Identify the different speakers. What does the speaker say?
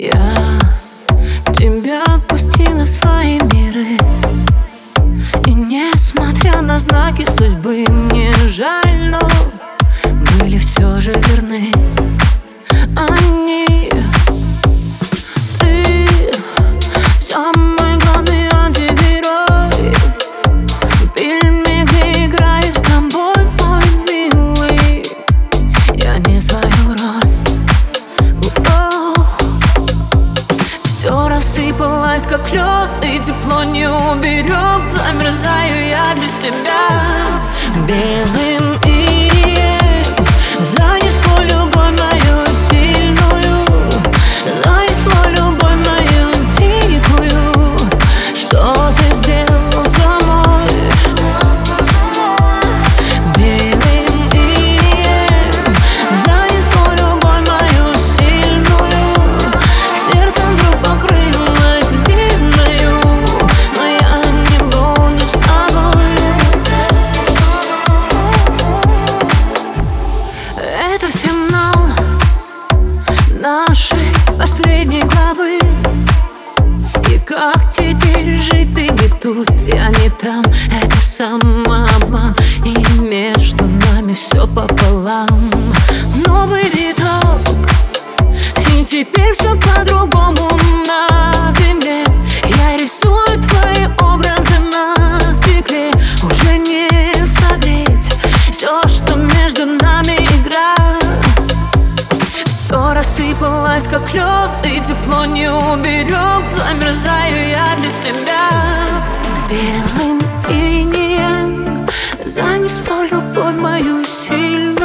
Speaker 1: Я тебя пустила в свои миры, и несмотря на знаки судьбы, мне жаль, но были все же верны они. Ты самый главный антигерой в фильме, где играю с тобой, мой милый. Я не свою роль. Все рассыпалось, как лед, и тепло не уберег. Замерзаю я без тебя белым инием. Занесло любовь мою сильную, занесло любовь мою дикую. Что ты сделал со мной белым инием? Занесло любовь мою сильную, сердцем вдруг покрылось длинною. Но я не буду с тобой. Это финал нашей последней главы. И как теперь жить, ты не тут, я не там. Это самообман, и между нами все пополам. Новый виток, и теперь все по-другому на земле. Я рисую твои образы на стекле. Уже не согреть все, что между нами игра. Все рассыпалось, как лед, и тепло не уберег. Замерзаю я без тебя белым инием. Занесло любовь мою сильную,